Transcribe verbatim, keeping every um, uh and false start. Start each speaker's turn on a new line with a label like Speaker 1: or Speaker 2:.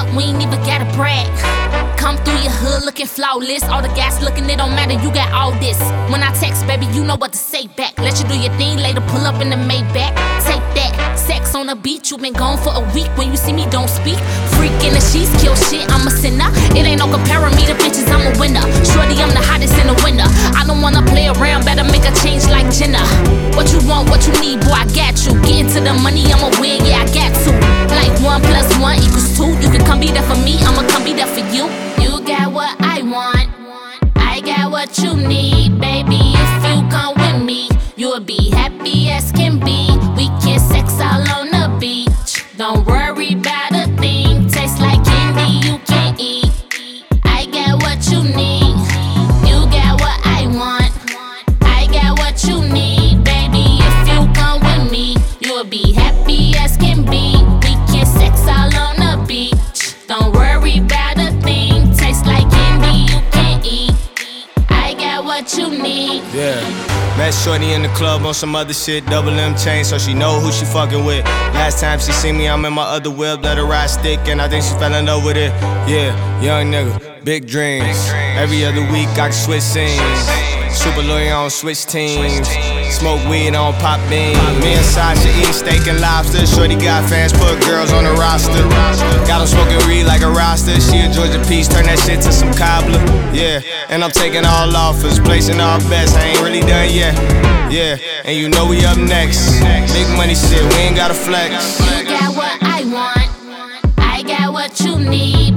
Speaker 1: we ain't even gotta brag. Come through your hood looking flawless. All the gas looking, it don't matter, you got all this. When I text, baby, you know what to say back. Let you do your thing, later pull up in the Maybach. Take that, sex on the beach, you been gone for a week. When you see me, don't speak. Freak in the sheets, kill shit, I'm a sinner. It ain't no comparing me to bitches, I'm a winner. Shorty, I'm the hottest in the winter. I don't wanna play around, better make a change like Jenna. What you want, what you need, boy, I got you. Get into the money, I'ma win, yeah, I got to. Like one plus one equals two. You can come be there for me, I'ma come be there for you. You got what I want, I got what you need, baby. If you come with me, you'll be happy as can be. We can sex all on the beach. Don't worry about a thing. Tastes like candy you can't eat. I got what you need. You got what I want. I got what you need, baby. If you come with me, you'll be happy as can be. We can sex all on the beach. Don't worry about a thing. Tastes like candy you can't eat. I got what you need.
Speaker 2: Yeah, met shorty in the club on some other shit. Double M chain, so she know who she fucking with. Last time she seen me, I'm in my other whip. Let her ride stick, and I think she fell in love with it. Yeah, young nigga, big dreams. Every other week I can switch scenes. Super loyal, on switch teams. Smoke weed, on pop beans. Me and Sasha eating steak and lobster. Shorty got fans, put girls on the roster. Got them smoking weed like a roster. She a Georgia peach, turn that shit to some cobbler. Yeah, and I'm taking all offers, placing all bets. I ain't really done yet. Yeah, and you know we up next. Big money shit, we ain't gotta flex.
Speaker 1: You got what I want, I got what you need.